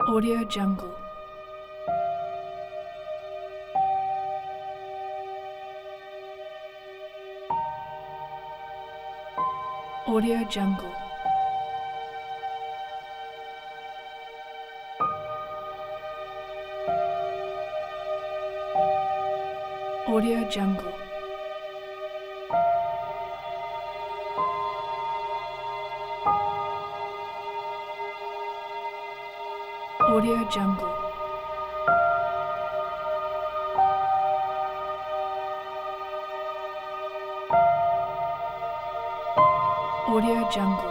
Audio Jungle. Audio Jungle. Audio Jungle. Audio Jungle. Audio Jungle.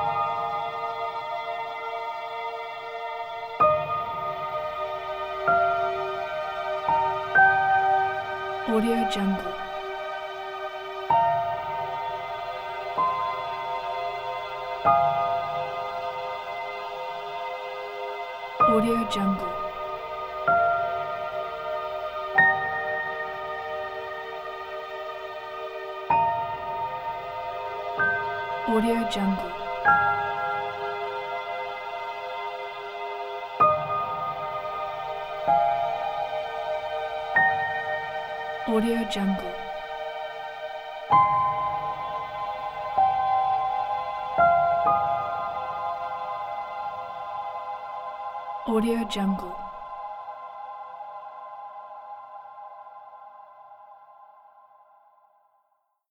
Audio Jungle. Audio Jungle. Audio Jungle. Audio Jungle. Audio Jungle.